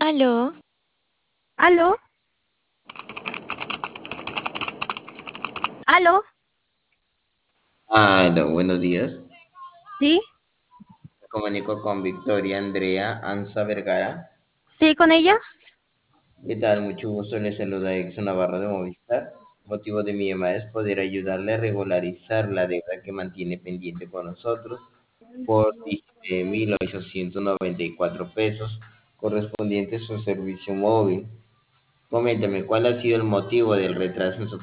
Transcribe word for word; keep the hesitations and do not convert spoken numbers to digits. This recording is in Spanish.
Aló, ¿Aló? ¿Aló? Ah, no, buenos días. ¿Sí? Me comunico con Victoria Andrea Anza Vergara. ¿Sí con ella? ¿Qué tal? Mucho gusto. Le saluda Exxon Navarro de Movistar. Motivo de mi llamada es poder ayudarle a regularizar la deuda que mantiene pendiente con nosotros por diecinueve mil ochocientos noventa y cuatro pesos correspondientes a su servicio móvil. Coméntame, ¿cuál ha sido el motivo del retraso en su